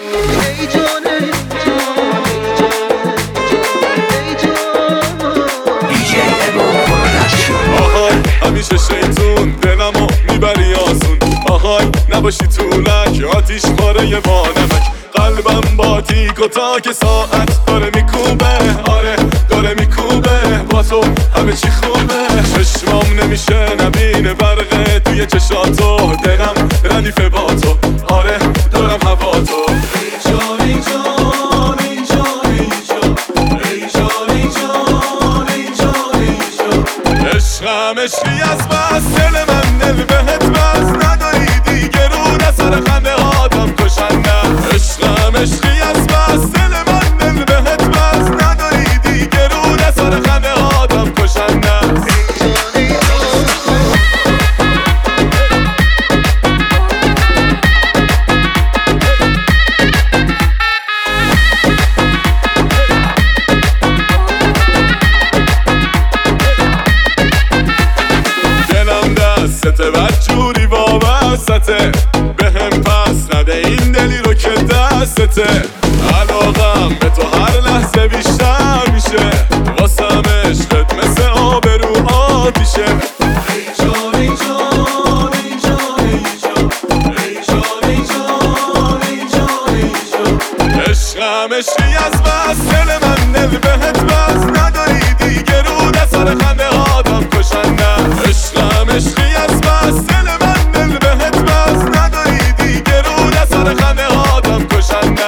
ای جان ای جان ای جان ای جان. آهای همیشه شیطون دلمو میبری آسون. آهای نباشی طولک آتیش پاره وانمک. قلبم با تیک و تاک ساعت داره میکوبه. آره داره میکوبه با تو همه چی خوبه. چشمام نمیشه نبینه برقه توی چشاتو. دلم ردیفه با تو. آره دارم هوا تو. ای جان ای جان ای جان ای جان ای جان ای جان ای جان ای جان. عشقم عشقی از بس دل من دل بهت بس. نداری دیگه رو نسر خنده آدم کشنده. عشقم عشقی از بس دل من دل بهت بس. نداری دیگه رو نسر خنده آدم کشنده. دستته بدجوری وابستته بهم پس نده این دلی رو که دستته. علاقم به تو هر لحظه بیشتر میشه. واسم عشقت مثل آب رو آتیشه. ای جان ای جان ای جان ای جان ای جان ای جان ای جان ای جان. عشقم عشقی از بس دل من دل بهت بس. نداری دیگه رو نسر خنده آدم کشنده. عشقم عشقی از بس دل من دل بهت بس. نداری دیگه رو نسر خنده آدم کشنده.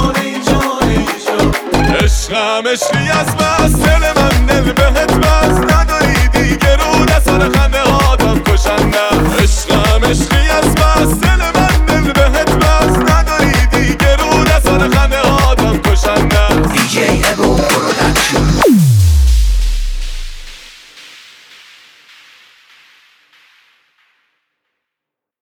عشقم عشقی از بس دل من دل بهت بس.